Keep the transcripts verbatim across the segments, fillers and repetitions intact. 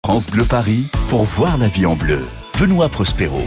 France Bleu Paris pour voir la vie en bleu. Benoît Prospero.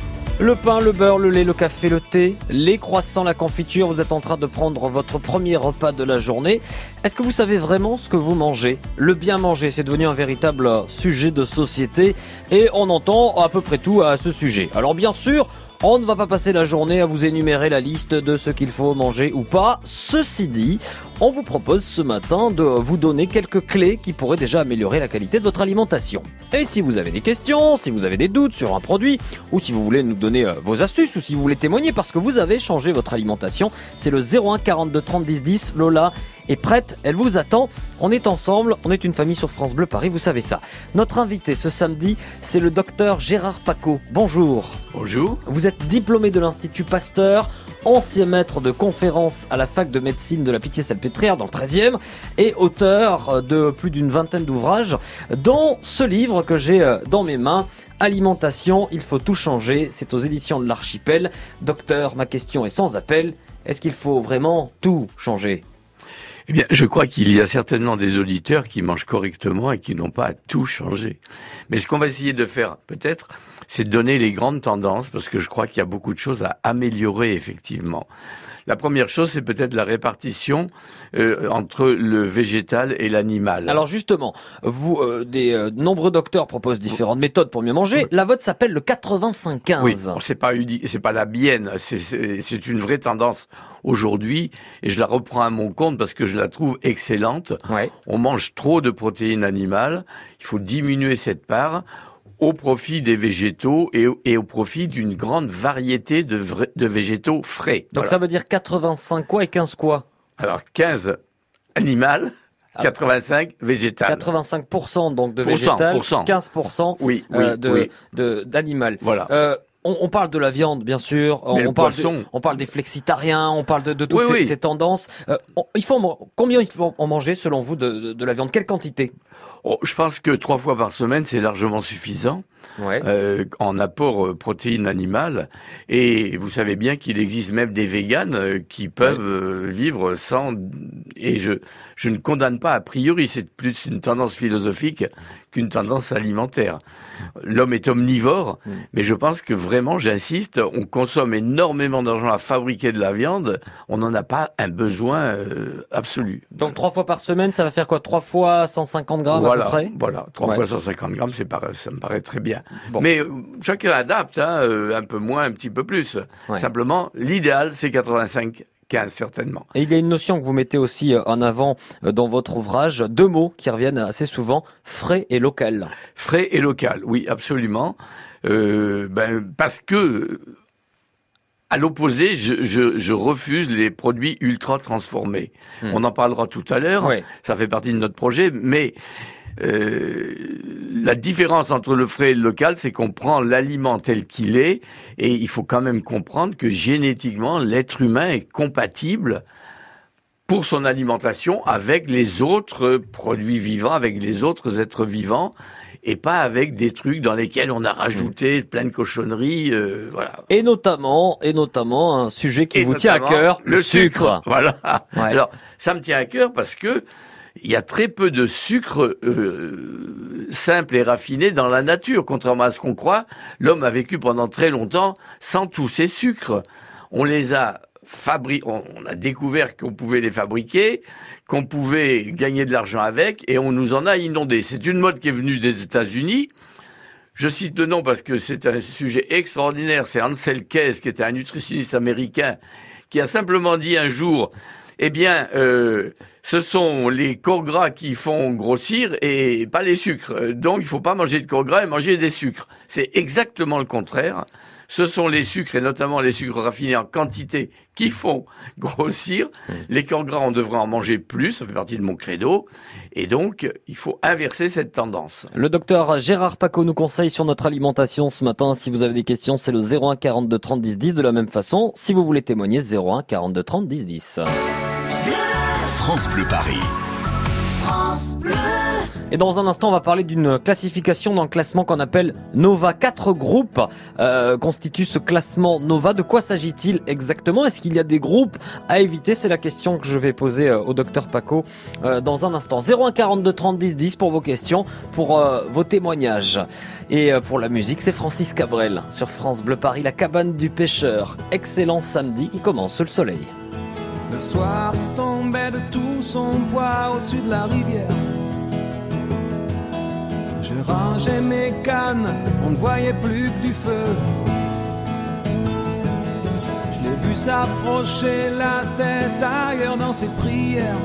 Le pain, le beurre, le lait, le café, le thé, les croissants, la confiture, vous êtes en train de prendre votre premier repas de la journée. Est-ce que vous savez vraiment ce que vous mangez ? Le bien manger, c'est devenu un véritable sujet de société et on entend à peu près tout à ce sujet. Alors bien sûr, on ne va pas passer la journée à vous énumérer la liste de ce qu'il faut manger ou pas. Ceci dit, on vous propose ce matin de vous donner quelques clés qui pourraient déjà améliorer la qualité de votre alimentation. Et si vous avez des questions, si vous avez des doutes sur un produit, ou si vous voulez nous donner vos astuces, ou si vous voulez témoigner parce que vous avez changé votre alimentation, c'est le zéro un quarante-deux trente dix dix. Lola est prête, elle vous attend. On est ensemble, on est une famille sur France Bleu Paris, vous savez ça. Notre invité ce samedi, c'est le docteur Gérard Pacaud. Bonjour. Bonjour. Vous êtes diplômé de l'Institut Pasteur, ancien maître de conférences à la fac de médecine de la Pitié-Salpêtrière dans le treizième et auteur de plus d'une vingtaine d'ouvrages, dont ce livre que j'ai dans mes mains, Alimentation, il faut tout changer, c'est aux éditions de l'Archipel. Docteur, ma question est sans appel, est-ce qu'il faut vraiment tout changer ? Eh bien, je crois qu'il y a certainement des auditeurs qui mangent correctement et qui n'ont pas à tout changer. Mais ce qu'on va essayer de faire, peut-être, c'est de donner les grandes tendances, parce que je crois qu'il y a beaucoup de choses à améliorer, effectivement. La première chose, c'est peut-être la répartition euh, entre le végétal et l'animal. Alors justement, vous, euh, des euh, nombreux docteurs proposent différentes méthodes pour mieux manger. La vôtre s'appelle le quatre-vingt-cinq quinze. Oui, bon, c'est pas unique, c'est pas la mienne, c'est, c'est, c'est une vraie tendance aujourd'hui, et je la reprends à mon compte parce que je la trouve excellente. Ouais. On mange trop de protéines animales, il faut diminuer cette part au profit des végétaux et, et au profit d'une grande variété de, vra- de végétaux frais. Donc Voilà. ça veut dire quatre-vingt-cinq quoi et quinze quoi ? Alors quinze animal, quatre-vingt-cinq végétal. quatre-vingt-cinq pour cent donc de Pour cent, végétal, pour cent. quinze pour cent Oui, oui, euh, de, oui. de, d'animal. Voilà. Euh, on, on parle de la viande, bien sûr. On, Mais on le parle poisson. de- on parle des flexitariens, on parle de, de toutes Oui, ces, oui. ces tendances. Euh, on- il faut en- combien il faut en manger selon vous de, de, de la viande ? Quelle quantité ? Oh, je pense que trois fois par semaine, c'est largement suffisant. Ouais. Euh, en apport euh, protéines animales. Et vous savez bien qu'il existe même des véganes euh, qui peuvent euh, vivre sans... Et je, je ne condamne pas a priori, c'est plus une tendance philosophique qu'une tendance alimentaire. L'homme est omnivore, Mm. mais je pense que vraiment, j'insiste, on consomme énormément d'argent à fabriquer de la viande, on n'en a pas un besoin euh, absolu. Donc trois fois par semaine, ça va faire quoi ? Trois fois cent cinquante grammes Voilà, à peu près ? voilà, trois Ouais. fois cent cinquante grammes, c'est pareil, ça me paraît très bien. Bon. Mais euh, chacun adapte, hein, euh, un peu moins, un petit peu plus. Ouais. Simplement, l'idéal, c'est quatre-vingt-cinq quinze, certainement. Et il y a une notion que vous mettez aussi en avant dans votre ouvrage, deux mots qui reviennent assez souvent, frais et local. Frais et local, oui, absolument. Euh, ben, parce que, à l'opposé, je, je, je refuse les produits ultra transformés. Hmm. On en parlera tout à l'heure, Ouais. ça fait partie de notre projet, mais euh, la différence entre le frais et le local, c'est qu'on prend l'aliment tel qu'il est, et il faut quand même comprendre que génétiquement, l'être humain est compatible pour son alimentation avec les autres produits vivants, avec les autres êtres vivants, et pas avec des trucs dans lesquels on a rajouté plein de cochonneries, euh, voilà. Et notamment, et notamment un sujet qui Et vous tient à notamment, cœur, le, sucre. Voilà. Ouais. Alors, ça me tient à cœur parce que il y a très peu de sucre euh, simple et raffiné dans la nature. Contrairement à ce qu'on croit, l'homme a vécu pendant très longtemps sans tous ces sucres. On les a fabriqués, on, on a découvert qu'on pouvait les fabriquer, qu'on pouvait gagner de l'argent avec, et on nous en a inondés. C'est une mode qui est venue des États-Unis. Je cite le nom parce que c'est un sujet extraordinaire. C'est Ansel Keys, qui était un nutritionniste américain, qui a simplement dit un jour, eh bien, euh, ce sont les corps gras qui font grossir et pas les sucres. Donc, il faut pas manger de corps gras et manger des sucres. C'est exactement le contraire. Ce sont les sucres, et notamment les sucres raffinés en quantité, qui font grossir. Les corps gras, on devrait en manger plus, ça fait partie de mon credo. Et donc, il faut inverser cette tendance. Le docteur Gérard Pacaud nous conseille sur notre alimentation ce matin. Si vous avez des questions, c'est le zéro un quarante-deux trente dix dix. De la même façon, si vous voulez témoigner, zéro un quarante-deux trente dix dix. France Bleu Paris. France Bleu. Et dans un instant, on va parler d'une classification dans le classement qu'on appelle Nova. Quatre groupes euh, constituent ce classement Nova. De quoi s'agit-il exactement? Est-ce qu'il y a des groupes à éviter? C'est la question que je vais poser euh, au docteur Paco euh, dans un instant. zéro un quarante-deux trente dix dix pour vos questions, pour euh, vos témoignages. Et euh, pour la musique, c'est Francis Cabrel sur France Bleu Paris, la cabane du pêcheur. Excellent samedi qui commence sous le soleil. Le soir tombait de tout son poids au-dessus de la rivière. Je rangeais mes cannes, on ne voyait plus que du feu. Je l'ai vu s'approcher, la tête ailleurs dans ses prières.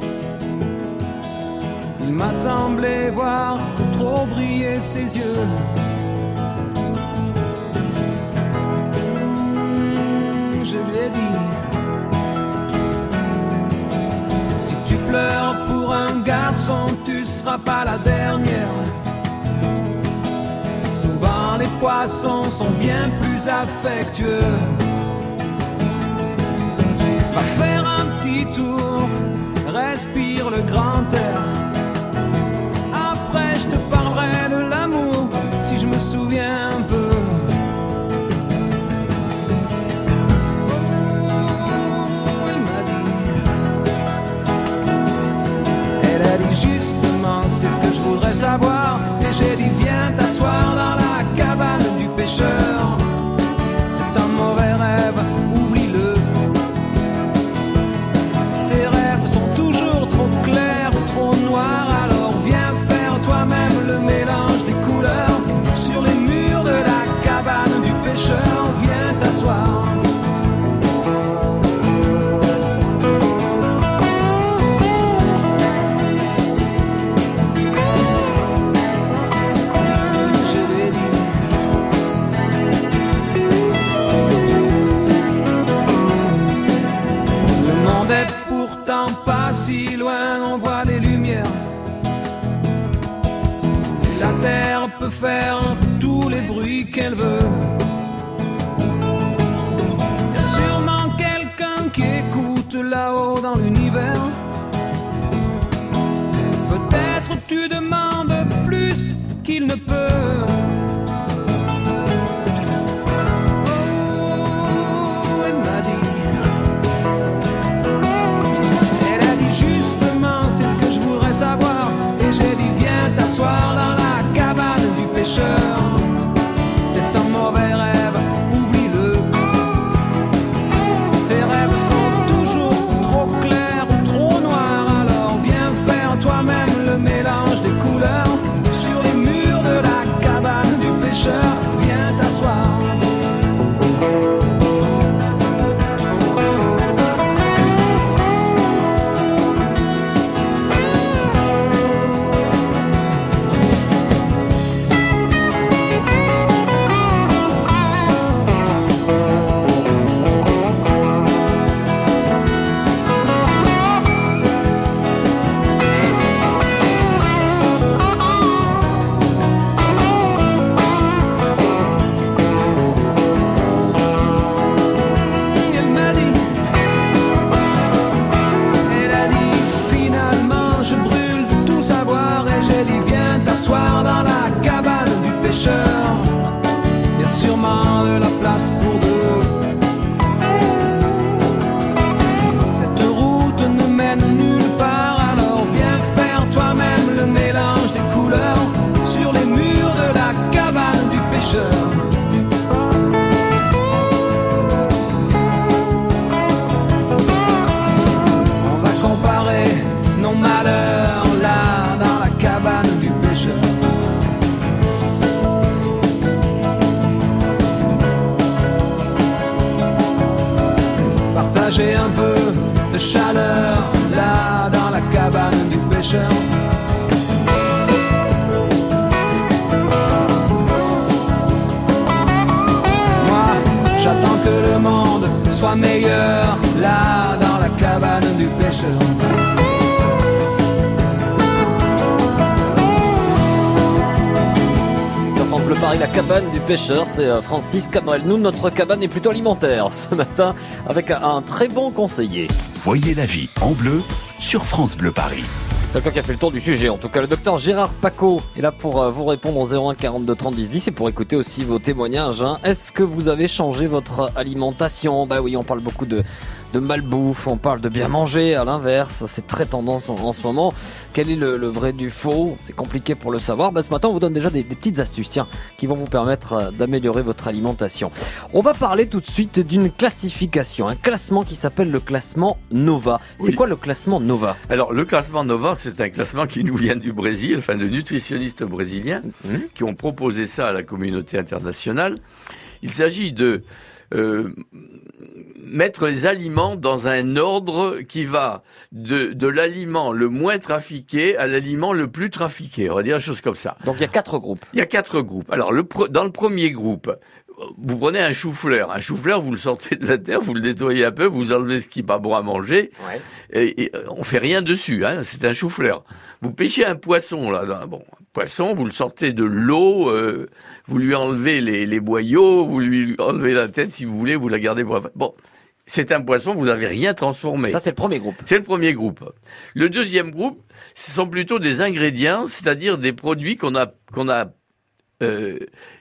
Il m'a semblé voir trop briller ses yeux. Je lui ai dit: si tu pleures pour un garçon, tu seras pas la dernière. Souvent les poissons sont bien plus affectueux. Va faire un petit tour, respire le grand air. Après je te parlerai de l'amour, si je me souviens un peu. Oh, elle m'a dit, elle a dit justement, c'est ce que je voudrais savoir. Et j'ai dit, viens t'asseoir dans la cabane du pêcheur. C'est un mauvais rêve, oublie-le. Tes rêves sont toujours trop clairs ou trop noirs. Alors viens faire toi-même le mélange des couleurs. Sur les murs de la cabane du pêcheur, viens t'asseoir. Si loin on voit les lumières. La terre peut faire tous les bruits qu'elle veut. Y a sûrement quelqu'un qui écoute là-haut dans l'univers. Peut-être tu demandes plus qu'il ne peut. Savoir. Et j'ai dit viens t'asseoir dans la cabane du pêcheur. C'est un mauvais rêve, oublie-le. Tes rêves sont toujours trop clairs ou trop noirs. Alors viens faire toi-même le mélange des couleurs. Sur les murs de la cabane du pêcheur, viens t'asseoir. Dans la cabane du pêcheur, y a sûrement de la place pour deux. Cette route ne mène nulle part, alors viens faire toi-même le mélange des couleurs sur les murs de la cabane du pêcheur. On va comparer nos malheurs là dans la cabane du pêcheur. Partager un peu de chaleur là dans la cabane du pêcheur. Moi, j'attends que le monde soit meilleur là dans la cabane du pêcheur. France Bleu Paris, la cabane du pêcheur, c'est Francis Cabrel. Nous, notre cabane est plutôt alimentaire ce matin avec un très bon conseiller. Voyez la vie en bleu sur France Bleu Paris. Quelqu'un qui a fait le tour du sujet. En tout cas, le docteur Gérard Paco est là pour euh, vous répondre au zéro un quarante-deux trente dix dix et pour écouter aussi vos témoignages. Hein. Est-ce que vous avez changé votre alimentation? Bah oui, on parle beaucoup de, de malbouffe, on parle de bien manger. À l'inverse, c'est très tendance en, en ce moment. Quel est le, le vrai du faux? C'est compliqué pour le savoir. Bah, ce matin, on vous donne déjà des, des petites astuces, tiens, qui vont vous permettre euh, d'améliorer votre alimentation. On va parler tout de suite d'une classification, un classement qui s'appelle le classement Nova. C'est Oui. quoi le classement Nova? Alors, le classement Nova, c'est un classement qui nous vient du Brésil, enfin de nutritionnistes brésiliens Mmh. qui ont proposé ça à la communauté internationale. Il s'agit de euh, mettre les aliments dans un ordre qui va de, de l'aliment le moins trafiqué à l'aliment le plus trafiqué. On va dire une chose comme ça. Donc il y a quatre groupes. Il y a quatre groupes. Alors, le pre- dans le premier groupe, vous prenez un chou-fleur. Un chou-fleur, vous le sortez de la terre, vous le nettoyez un peu, vous enlevez ce qui n'est pas bon à manger, Ouais. et, et on fait rien dessus. Hein, c'est un chou-fleur. Vous pêchez un poisson, là, dans- bon, un poisson, vous le sortez de l'eau, euh, vous lui enlevez les, les boyaux, vous lui enlevez la tête, si vous voulez, vous la gardez pour... Bon, c'est un poisson, vous n'avez rien transformé. Ça, c'est le premier groupe. C'est le premier groupe. Le deuxième groupe, ce sont plutôt des ingrédients, c'est-à-dire des produits qu'on a, qu'on a euh,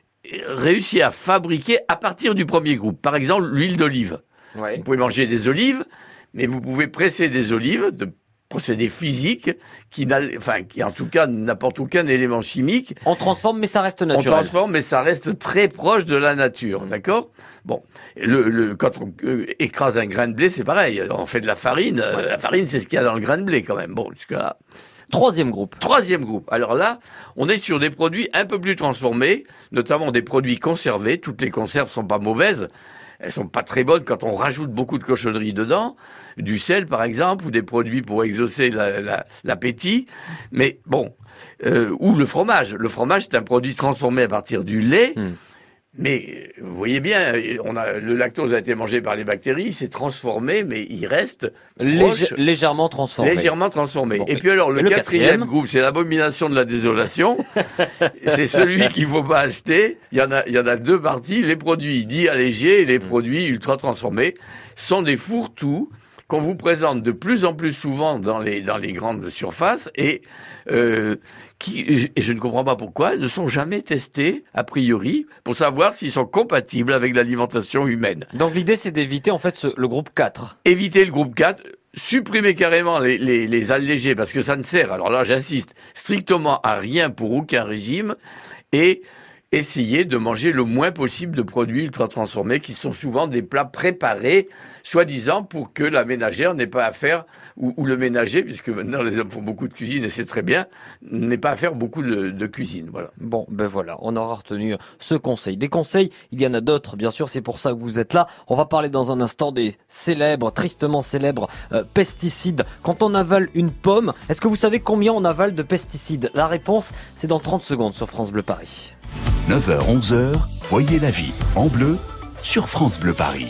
réussi à fabriquer à partir du premier groupe. Par exemple, l'huile d'olive. Ouais. Vous pouvez manger des olives, mais vous pouvez presser des olives, de procédé physique, qui, n'a, enfin, qui en tout cas n'apporte aucun élément chimique. On transforme, mais ça reste On naturel. transforme, mais ça reste très proche de la nature, d'accord? Bon, le, le, quand on euh, écrase un grain de blé, c'est pareil. On fait de la farine. euh, la farine, c'est ce qu'il y a dans le grain de blé, quand même. Bon, jusque-là. Troisième groupe. Troisième groupe. Alors là, on est sur des produits un peu plus transformés, notamment des produits conservés. Toutes les conserves sont pas mauvaises. Elles sont pas très bonnes quand on rajoute beaucoup de cochonneries dedans, du sel par exemple, ou des produits pour exaucer la, la, l'appétit. Mais bon, euh, ou le fromage. Le fromage, c'est un produit transformé à partir du lait. Hmm. Mais vous voyez bien, on a, le lactose a été mangé par les bactéries, il s'est transformé, mais il reste proche, Lég- légèrement transformé. légèrement transformé. Bon, et puis alors, le, et le quatrième, quatrième groupe, c'est l'abomination de la désolation. C'est celui qu'il faut pas acheter. Il y en a, il y en a deux parties. Les produits dits allégés et les produits ultra transformés sont des fourre-tout qu'on vous présente de plus en plus souvent dans les, dans les grandes surfaces et euh, qui, et je ne comprends pas pourquoi, ne sont jamais testés, a priori, pour savoir s'ils sont compatibles avec l'alimentation humaine. Donc l'idée, c'est d'éviter en fait ce- le groupe quatre. Éviter le groupe quatre, supprimer carrément les, les, les allégés, parce que ça ne sert, alors là j'insiste, strictement à rien pour aucun régime, et essayer de manger le moins possible de produits ultra transformés qui sont souvent des plats préparés, soi-disant pour que la ménagère n'ait pas à faire, ou, ou le ménager, puisque maintenant les hommes font beaucoup de cuisine et c'est très bien, n'ait pas à faire beaucoup de, de cuisine. Voilà. Bon, ben voilà, on aura retenu ce conseil. Des conseils, il y en a d'autres, bien sûr, c'est pour ça que vous êtes là. On va parler dans un instant des célèbres, tristement célèbres euh, pesticides. Quand on avale une pomme, est-ce que vous savez combien on avale de pesticides? La réponse, c'est dans trente secondes sur France Bleu Paris. neuf heures onze heures, voyez la vie en bleu sur France Bleu Paris.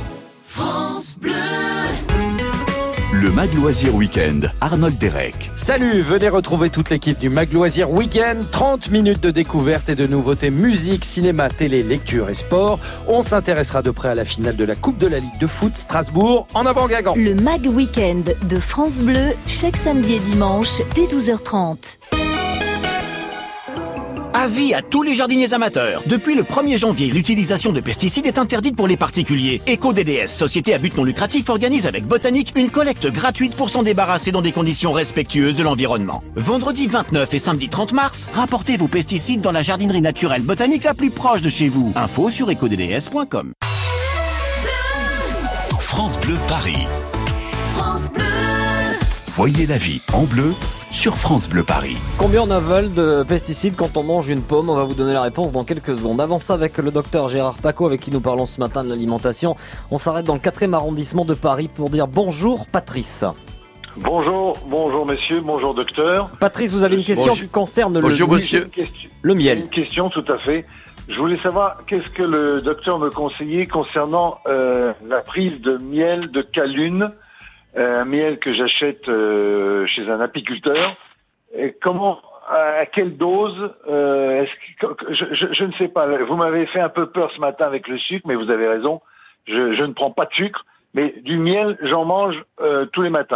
Le Mag Loisir Week-end, Arnold Derek. Salut, venez retrouver toute l'équipe du Mag Loisir Week-end. trente minutes de découverte et de nouveautés musique, cinéma, télé, lecture et sport. On s'intéressera de près à la finale de la Coupe de la Ligue de foot Strasbourg en avant Guingamp. Le Mag Weekend de France Bleu, chaque samedi et dimanche dès douze heures trente. Avis à tous les jardiniers amateurs. Depuis le premier janvier, l'utilisation de pesticides est interdite pour les particuliers. EcoDDS, société à but non lucratif, organise avec Botanique une collecte gratuite pour s'en débarrasser dans des conditions respectueuses de l'environnement. Vendredi vingt-neuf et samedi trente mars, rapportez vos pesticides dans la jardinerie naturelle Botanique la plus proche de chez vous. Info sur ecodds point com. France Bleu Paris. Voyez la vie en bleu sur France Bleu Paris. Combien on avale de pesticides quand on mange une pomme? On va vous donner la réponse dans quelques secondes. Avant ça, avec le docteur Gérard Paco, avec qui nous parlons ce matin de l'alimentation, on s'arrête dans le quatrième arrondissement de Paris pour dire bonjour Patrice. Bonjour, bonjour messieurs, bonjour docteur. Patrice, vous avez une question Bonjour. qui concerne Bonjour, le, monsieur. Une question, le une miel. question tout à fait. Je voulais savoir qu'est-ce que le docteur me conseillait concernant euh, la prise de miel de Calune, euh, un miel que j'achète euh, chez un apiculteur. Et comment, à quelle dose euh, est-ce que, je, je, je ne sais pas. Vous m'avez fait un peu peur ce matin avec le sucre, mais vous avez raison. Je, je ne prends pas de sucre, mais du miel, j'en mange euh, tous les matins.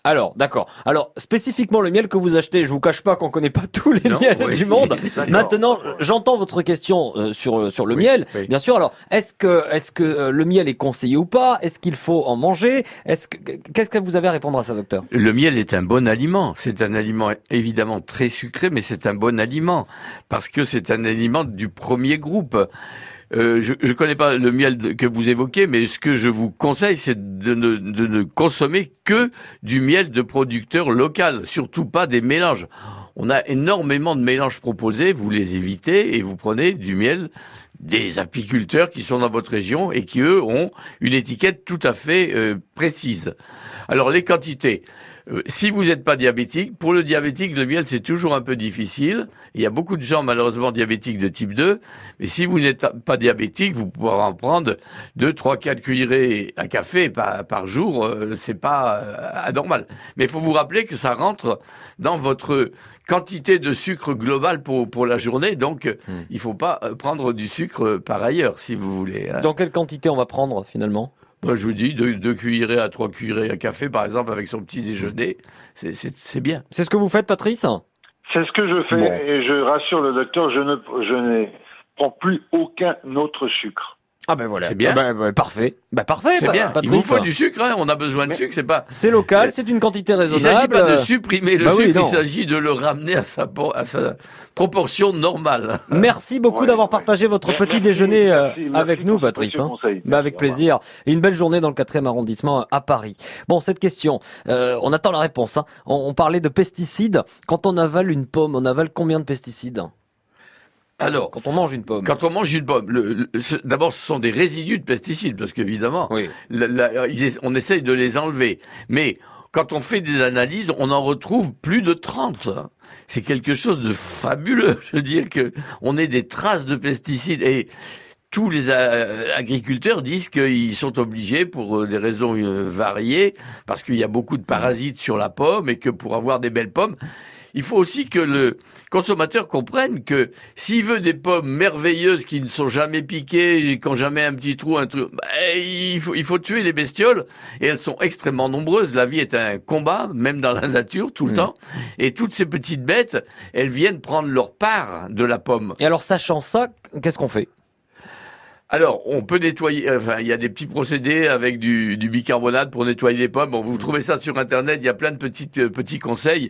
Alors, d'accord. Alors, spécifiquement le miel que vous achetez, je vous cache pas qu'on connaît pas tous les Non, miels oui. du monde. D'accord. Maintenant, j'entends votre question euh, sur sur le Oui, miel. oui. Bien sûr. Alors, est-ce que est-ce que euh, le miel est conseillé ou pas? Est-ce qu'il faut en manger? Est-ce que qu'est-ce que vous avez à répondre à ça, docteur? Le miel est un bon aliment. C'est un aliment évidemment très sucré, mais c'est un bon aliment parce que c'est un aliment du premier groupe. Euh, je ne connais pas le miel de- que vous évoquez, mais ce que je vous conseille, c'est de ne, de ne consommer que du miel de producteur local, surtout pas des mélanges. On a énormément de mélanges proposés, vous les évitez et vous prenez du miel des apiculteurs qui sont dans votre région et qui, eux, ont une étiquette tout à fait euh, précise. Alors, les quantités. Euh, si vous n'êtes pas diabétique, pour le diabétique, le miel, c'est toujours un peu difficile. Il y a beaucoup de gens, malheureusement, diabétiques de type deux. Mais si vous n'êtes pas diabétique, vous pouvez en prendre deux, trois, quatre cuillerées à café par, par jour. Euh, c'est pas euh, anormal. Mais il faut vous rappeler que ça rentre dans votre quantité de sucre globale pour, pour la journée. Donc, mmh. il faut pas euh, prendre du sucre par ailleurs, si vous voulez. Hein. Dans quelle quantité on va prendre, finalement? Moi, je vous dis, deux, deux cuillerées à trois cuillerées à café, par exemple, avec son petit déjeuner, c'est, c'est, c'est bien. C'est ce que vous faites, Patrice? C'est ce que je fais Bon. et je rassure le docteur, je ne, je ne prends plus aucun autre sucre. Ah ben voilà. C'est bien. Ah ben, ben, parfait. Ben parfait, C'est pa- bien. Patrice. Il vous faut du sucre, hein. On a besoin de sucre, c'est pas... C'est local, c'est une quantité Il raisonnable. s'agit pas de supprimer le Bah oui, sucre, non. il s'agit de le ramener à sa, por- à sa proportion normale. Merci beaucoup Ouais, d'avoir ouais. partagé votre Merci, petit déjeuner euh, merci, merci avec nous, pour ce Patrice. précieux hein. conseil. Bah, avec Merci, au plaisir. Et une belle journée dans le quatrième arrondissement à Paris. Bon, cette question, euh, on attend la réponse. Hein. On, on parlait de pesticides. Quand on avale une pomme, on avale combien de pesticides? Alors, Quand on mange une pomme. quand on mange une pomme, le, le- ce- d'abord, ce sont des résidus de pesticides, parce qu'évidemment, Oui. la- la- ils essa- on essaye de les enlever. Mais quand on fait des analyses, on en retrouve plus de trente. C'est quelque chose de fabuleux. Je veux dire que on ait des traces de pesticides et tous les euh, agriculteurs disent qu'ils sont obligés, pour euh, des raisons euh, variées, parce qu'il y a beaucoup de parasites sur la pomme et que pour avoir des belles pommes, il faut aussi que le consommateur comprenne que s'il veut des pommes merveilleuses qui ne sont jamais piquées, qui n'ont jamais un petit trou, un truc, bah, il faut, il faut tuer les bestioles et elles sont extrêmement nombreuses. La vie est un combat, même dans la nature, tout le Mmh. temps. Et toutes ces petites bêtes, elles viennent prendre leur part de la pomme. Et alors, sachant ça, qu'est-ce qu'on fait? Alors, on peut nettoyer, enfin, il y a des petits procédés avec du, du bicarbonate pour nettoyer les pommes. Bon, vous trouvez ça sur Internet, il y a plein de petites, euh, petits conseils.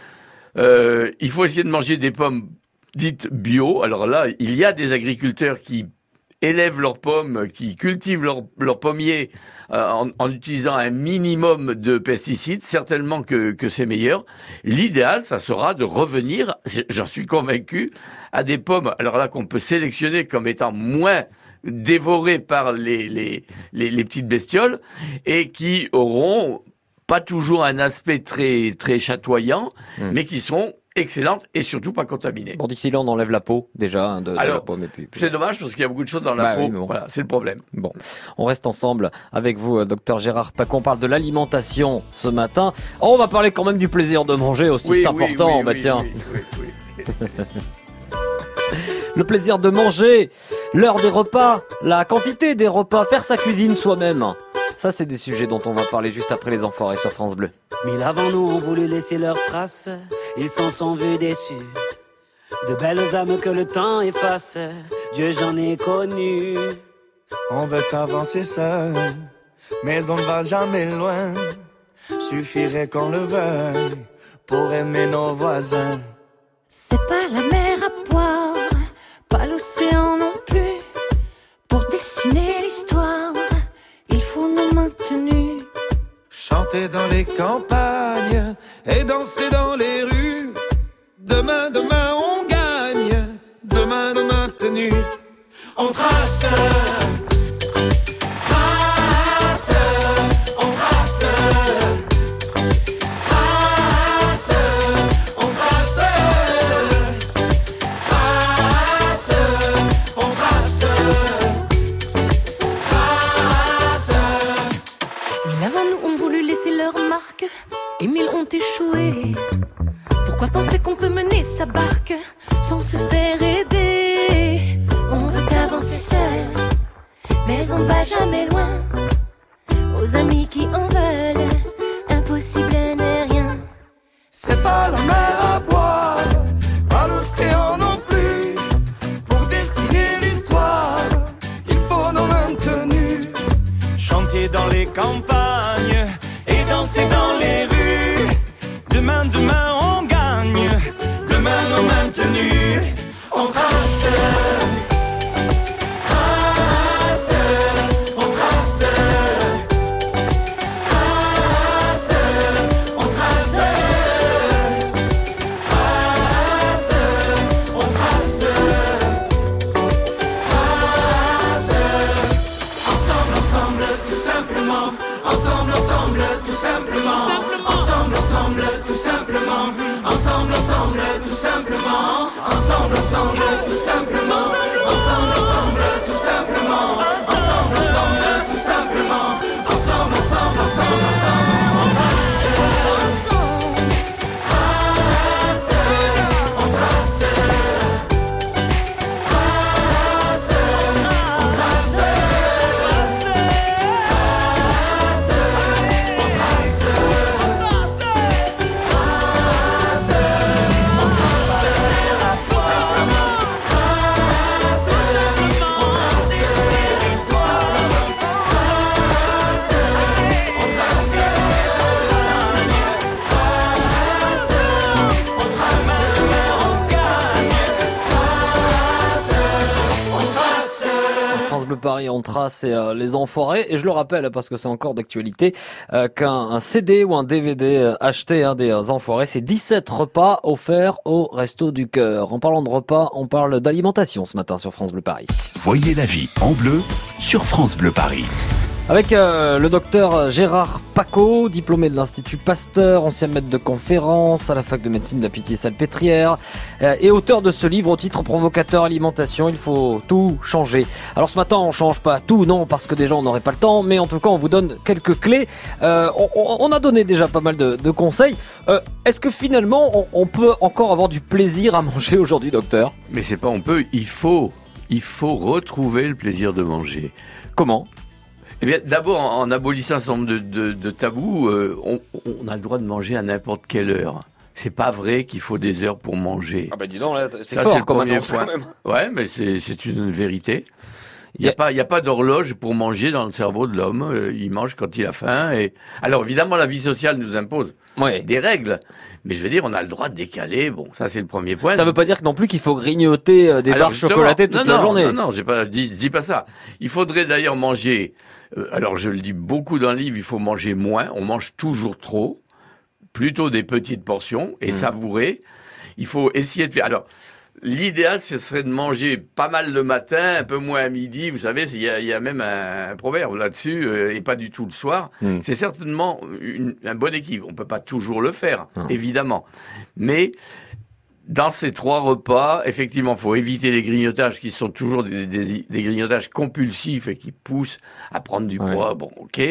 Euh, il faut essayer de manger des pommes dites bio. Alors là, il y a des agriculteurs qui élèvent leurs pommes, qui cultivent leurs leur pommiers euh, en, en utilisant un minimum de pesticides. Certainement que, que c'est meilleur. L'idéal, ça sera de revenir, j'en suis convaincu, à des pommes, alors là, qu'on peut sélectionner comme étant moins dévorées par les, les, les, les petites bestioles et qui auront pas toujours un aspect très très chatoyant, Mmh. mais qui seront excellentes et surtout pas contaminées. Bon, d'ici là, on enlève la peau, déjà, hein, de, de Alors, la pomme. Et puis, puis- C'est dommage parce qu'il y a beaucoup de choses dans la Bah peau. oui, mais bon. Voilà, c'est le problème. Bon, on reste ensemble avec vous, euh, docteur Gérard Pacon. On parle de l'alimentation ce matin. Oh, on va parler quand même du plaisir de manger aussi, c'est important. oui, bah oui, tiens, oui, oui, oui. le plaisir de manger, l'heure des repas, la quantité des repas, faire sa cuisine soi-même. Ça, c'est des sujets dont on va parler juste après les Enfoirés sur France Bleu. Mille avant nous ont voulu laisser leurs traces, ils s'en sont vus déçus. De belles âmes que le temps efface, Dieu j'en ai connu. On veut avancer seul, mais on ne va jamais loin. Suffirait qu'on le veuille pour aimer nos voisins. C'est pas la mer à boire, pas l'océan non plus. Pour dessiner l'histoire, il faut nos mains tenues. Chanter dans les campagnes et danser dans les rues. Demain, demain, on gagne. Demain, demain, tenue. On trace, trace, on trace, trace, on trace, trace, on trace, trace. Mille avant nous ont voulu laisser leur marque, et mille ont échoué. Pourquoi penser qu'on peut mener sa barque sans se faire aider? On veut avancer seul, mais on va jamais loin. Aux amis qui en veulent, impossible n'est c'est pas la mer à boire, pas l'océan non plus. Pour dessiner l'histoire, il faut nos mains tenues. Chanter dans les campagnes et danser dans les rues. Demain, demain, on gagne. Demain, nos mains tenues. On trace, trace, on trace, trace, on trace, trace, on trace, trace. Ensemble, ensemble, tout simplement. Ensemble, ensemble, tout simplement. Ensemble, ensemble, tout simplement. Ensemble, ensemble, tout simplement. Ensemble, ensemble, tout simplement. Ensemble, ensemble, tout simplement. Ensemble, ensemble, tout simplement. Ensemble, ensemble, ensemble, ensemble. On trace, trace, on trace, trace, on trace, France Bleu Paris, on trace et, euh, les enfoirés. Et je le rappelle parce que c'est encore d'actualité euh, qu'un un C D ou un D V D euh, acheté hein, des euh, enfoirés, c'est dix-sept repas offerts au Resto du Cœur. En parlant de repas, on parle d'alimentation ce matin sur France Bleu Paris. Voyez la vie en bleu sur France Bleu Paris. Avec euh, le docteur Gérard Paco, diplômé de l'Institut Pasteur, ancien maître de conférence à la fac de médecine de la Pitié-Salpêtrière euh, et auteur de ce livre au titre provocateur alimentation, il faut tout changer. Alors ce matin on change pas tout, non, parce que déjà on n'aurait pas le temps, mais en tout cas on vous donne quelques clés. Euh, on, on a donné déjà pas mal de, de conseils. Euh, est-ce que finalement on, on peut encore avoir du plaisir à manger aujourd'hui, docteur? Mais c'est pas on peut, il faut, il faut retrouver le plaisir de manger. Comment? Eh bien, d'abord, en, en abolissant un certain nombre de, de, de tabous, euh, on, on a le droit de manger à n'importe quelle heure. C'est pas vrai qu'il faut des heures pour manger. Ah bah dis donc, là, c'est Ça, fort c'est le comme premier annonce point. quand même. Ouais, mais c'est, c'est une vérité. Il n'y Y a- a pas, il y a pas d'horloge pour manger dans le cerveau de l'homme. Euh, Il mange quand il a faim. Et alors, évidemment, la vie sociale nous impose Ouais. des règles. Mais je veux dire, on a le droit de décaler. Bon, ça, c'est le premier point. Ça veut pas dire que non plus qu'il faut grignoter euh, des Alors, barres justement, chocolatées toute non, la non, journée. Non, non, j'ai pas, je dis, je dis pas ça. Il faudrait d'ailleurs manger, euh, alors je le dis beaucoup dans le livre, il faut manger moins. On mange toujours trop. Plutôt des petites portions et Mmh. savourer. Il faut essayer de faire. Alors, l'idéal, ce serait de manger pas mal le matin, un peu moins à midi. Vous savez, il y a, il y a même un, un proverbe là-dessus, euh, et pas du tout le soir. Mm. C'est certainement une, un bon équilibre. On peut pas toujours le faire, Non. évidemment. Mais dans ces trois repas, effectivement, faut éviter les grignotages qui sont toujours des, des, des grignotages compulsifs et qui poussent à prendre du Ouais. poids. Bon, ok.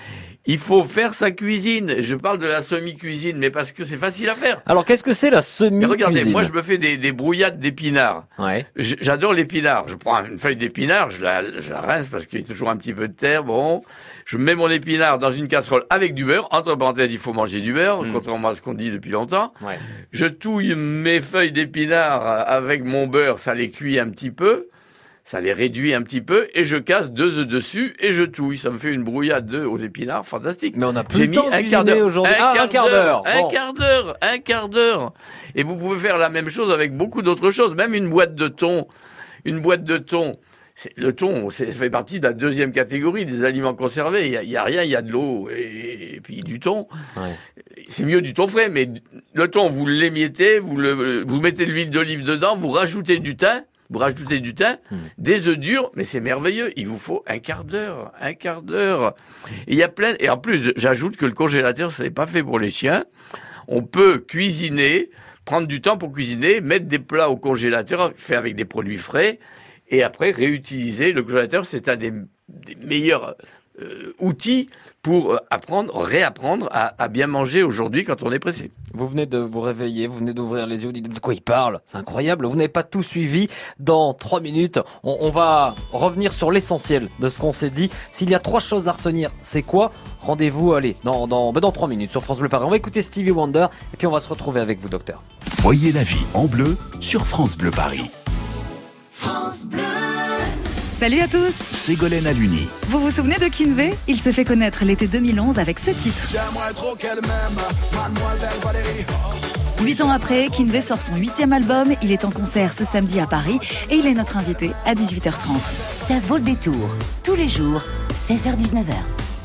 Il faut faire sa cuisine. Je parle de la semi-cuisine, mais parce que c'est facile à faire. Alors qu'est-ce que c'est la Mais semi-cuisine? regardez, moi je me fais des, des brouillades d'épinards. Ouais. J- J'adore l'épinard. Je prends une feuille d'épinard, je la, je la rince parce qu'il y a toujours un petit peu de terre. Bon, je mets mon épinard dans une casserole avec du beurre. Entre parenthèses, il faut manger du beurre, Mm. contrairement à ce qu'on dit depuis longtemps. Ouais. Je touille mes feuilles d'épinard avec mon beurre, ça les cuit un petit peu. Ça les réduit un petit peu et je casse deux œufs dessus et je touille. Ça me fait une brouillade d'œufs aux épinards fantastique. Mais on a plus J'ai le mis temps de un quart cuisiner d'heure aujourd'hui. Un, Ah, quart un quart d'heure. Un Bon. quart d'heure. Un quart d'heure. Et vous pouvez faire la même chose avec beaucoup d'autres choses. Même une boîte de thon. Une boîte de thon. C'est, le thon, c'est, ça fait partie de la deuxième catégorie des aliments conservés. Il y a, il y a rien, il y a de l'eau et, et puis du thon. Ouais. C'est mieux du thon frais, mais le thon, vous l'émiettez, vous le, vous mettez de l'huile d'olive dedans, vous rajoutez du thym. Vous rajoutez du thym, Mmh. des œufs durs, mais c'est merveilleux. Il vous faut un quart d'heure, un quart d'heure. Et il y a plein. Et en plus, j'ajoute que le congélateur, ça n'est pas fait pour les chiens. On peut cuisiner, prendre du temps pour cuisiner, mettre des plats au congélateur, fait avec des produits frais, et après réutiliser. Le congélateur, c'est un des, des meilleurs euh, outil pour apprendre, réapprendre à, à bien manger aujourd'hui quand on est pressé. Vous venez de vous réveiller, vous venez d'ouvrir les yeux, vous dites de quoi il parle, c'est incroyable, vous n'avez pas tout suivi. Dans trois minutes, on, on va revenir sur l'essentiel de ce qu'on s'est dit. S'il y a trois choses à retenir, c'est quoi? Rendez-vous, allez, dans, dans, ben dans trois minutes sur France Bleu Paris. On va écouter Stevie Wonder et puis on va se retrouver avec vous, docteur. Voyez la vie en bleu sur France Bleu Paris. France Bleu. Salut à tous. Ségolène Aluni. Vous vous souvenez de Kinvey? Il s'est fait connaître l'été deux mille onze avec ce titre. J'aimerais trop qu'elle m'aime, Mademoiselle Valérie. Huit ans après, Kinvey sort son huitième album. Il est en concert ce samedi à Paris et il est notre invité à dix-huit heures trente. Ça vaut le détour. Tous les jours, seize heures dix-neuf heures.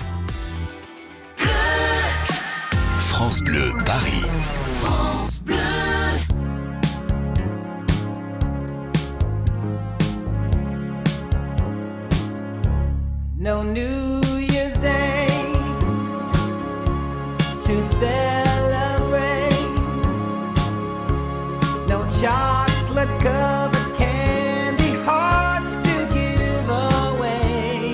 France Bleu Paris. France Bleu. No New Year's Day to celebrate. No chocolate covered candy hearts to give away.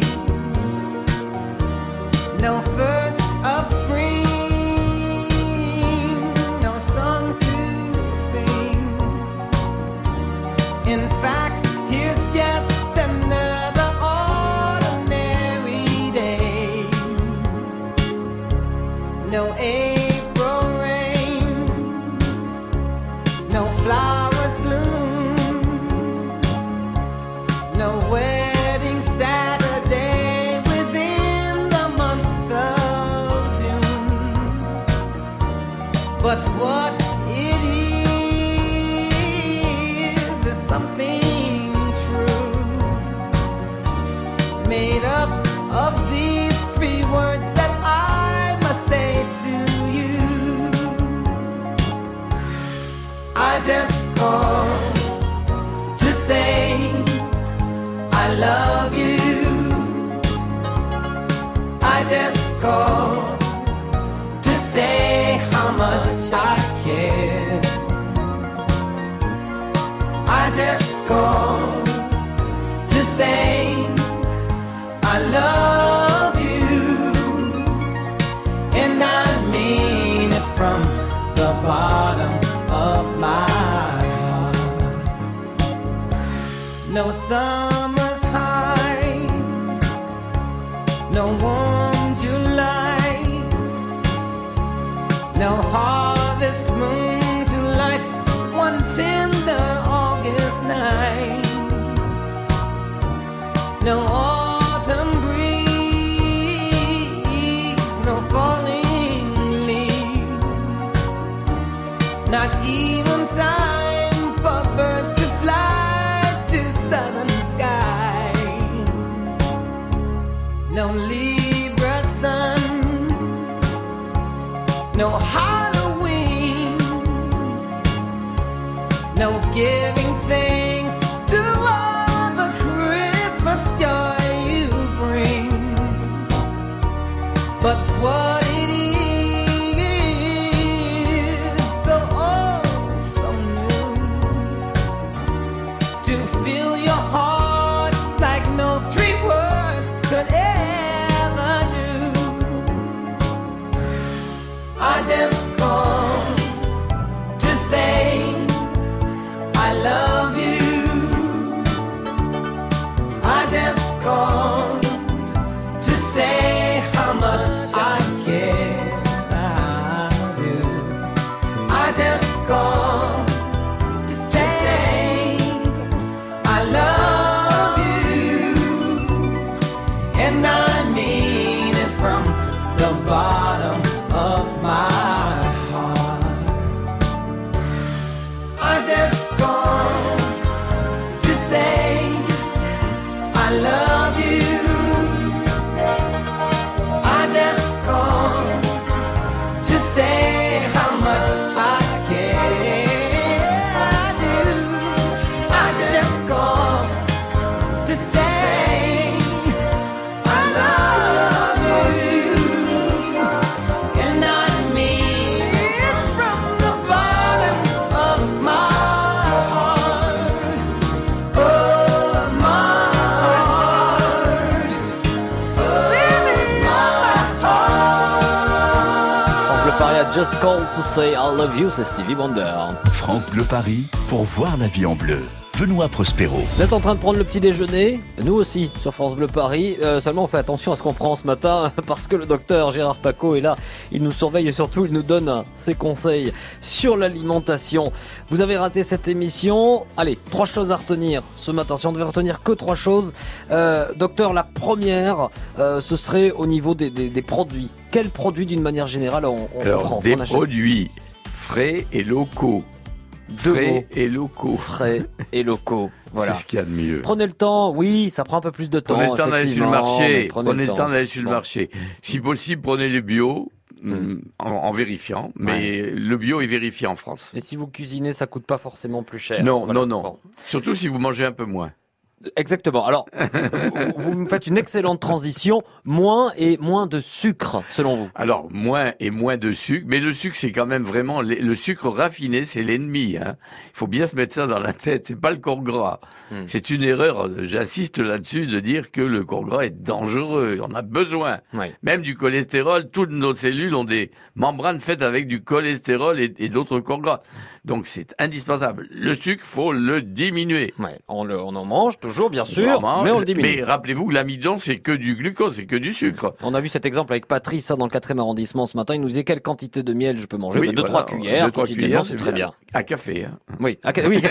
No first of spring, no song to sing. In fact, here's just another no April rain, no flowers bloom, no wedding Saturday within the month of June. But what it is is something true, made up of these three words that I must say to you. I just called to say I love you. I just called to say how much I care. I just called to say I love you, and I mean it from the bottom of my heart. No summer's high, no warm July, no harvest moon to light one tender August night, no autumn breeze, no falling leaves, not even time for birds to fly to southern skies, no Libra sun, no Halloween, no giving thanks to all the Christmas joy you bring. But what it is, so oh so new, to fill your heart like no three words could ever do. I just Just Call to Say I Love You, c'est Stevie Wonder. France Bleu Paris, pour voir la vie en bleu. Benoît Prospero. Vous êtes en train de prendre le petit déjeuner, nous aussi sur France Bleu Paris, euh, seulement on fait attention à ce qu'on prend ce matin parce que le docteur Gérard Paco est là, il nous surveille et surtout il nous donne euh, ses conseils sur l'alimentation. Vous avez raté cette émission, allez, trois choses à retenir ce matin, si on devait retenir que trois choses, euh, docteur, la première euh, ce serait au niveau des, des, des produits. Quels produits d'une manière générale on, on Alors, prend des on achète produits frais et locaux. Deux Frais mots. et locaux. Frais et locaux. Voilà. C'est ce qu'il y a de mieux. Prenez le temps, oui, ça prend un peu plus de temps. Prenez le temps d'aller sur le marché. Prenez, Prenez le temps d'aller sur le Bon. marché. Si possible, prenez le bio. Mm. En, en vérifiant, mais Ouais. le bio est vérifié en France. Et si vous cuisinez, ça coûte pas forcément plus cher. Non, Voilà. non, non. Bon. Surtout si vous mangez un peu moins. Exactement. Alors, vous, vous me faites une excellente transition. Moins et moins de sucre, selon vous. Alors, moins et moins de sucre, mais le sucre, c'est quand même vraiment... Le sucre raffiné, c'est l'ennemi. Hein. Il faut bien se mettre ça dans la tête. C'est pas le corps gras. Hmm. C'est une erreur, j'insiste là-dessus, de dire que le corps gras est dangereux. On a besoin. Oui. Même du cholestérol, toutes nos cellules ont des membranes faites avec du cholestérol et, et d'autres corps gras. Donc, c'est indispensable. Le sucre, faut le diminuer. Ouais. On, le, on en mange toujours, bien On sûr, en mange, mais on le diminue. Mais rappelez-vous que l'amidon, c'est que du glucose, c'est que du sucre. On a vu cet exemple avec Patrice hein, dans le quatrième arrondissement ce matin. Il nous disait quelle quantité de miel je peux manger. Oui, bah, deux, voilà, trois cuillères. deux, trois quotidiennement, cuillères, c'est très bien. À café. Hein. Oui, à, oui.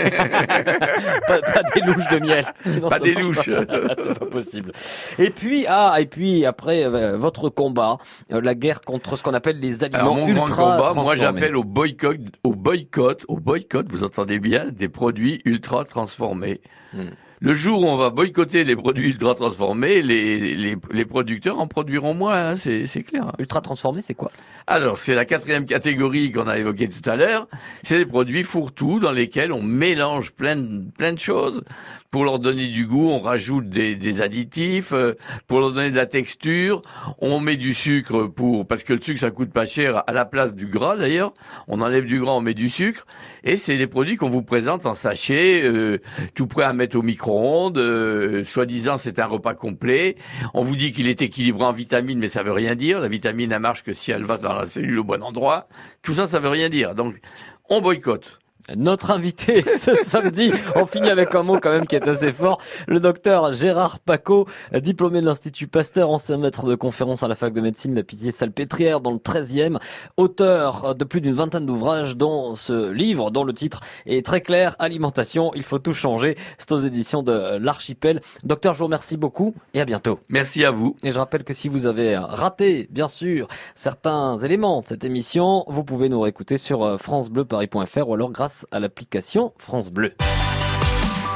pas, pas des louches de miel. Sinon, Pas ça des marche louches. pas. C'est pas possible. Et puis, ah, et puis après euh, votre combat, euh, la guerre contre ce qu'on appelle les aliments Alors, mon grand ultra combat, transformés. moi j'appelle au boycott, au boycott, au boycott, vous entendez bien, des produits ultra transformés. Hmm. Le jour où on va boycotter les produits ultra transformés, les, les, les producteurs en produiront moins, hein, c'est, c'est clair. Hein. Ultra transformé, c'est quoi? Alors, c'est la quatrième catégorie qu'on a évoquée tout à l'heure. C'est des produits fourre-tout dans lesquels on mélange plein de, plein de choses. Pour leur donner du goût, on rajoute des, des additifs. Euh, pour leur donner de la texture, on met du sucre pour, parce que le sucre, ça coûte pas cher à la place du gras d'ailleurs. On enlève du gras, on met du sucre. Et c'est des produits qu'on vous présente en sachet, euh, tout prêt à mettre au micro-ondes. Euh, soi-disant, c'est un repas complet. On vous dit qu'il est équilibré en vitamines, mais ça veut rien dire. La vitamine, elle marche que si elle va dans la cellule au bon endroit. Tout ça, ça veut rien dire. Donc, on boycotte. Notre invité ce samedi, on finit avec un mot quand même qui est assez fort, le docteur Gérard Paco, diplômé de l'Institut Pasteur, ancien maître de conférence à la fac de médecine de Pitié-Salpêtrière dans le treizième, auteur de plus d'une vingtaine d'ouvrages dont ce livre, dont le titre est très clair, Alimentation, il faut tout changer, c'est aux éditions de l'Archipel. Docteur, je vous remercie beaucoup et à bientôt. Merci à vous. Et je rappelle que si vous avez raté, bien sûr, certains éléments de cette émission, vous pouvez nous réécouter sur francebleuparis point f r ou alors grâce à l'application France Bleu.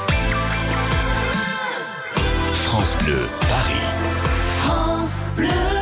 France Bleu, Paris. France Bleu.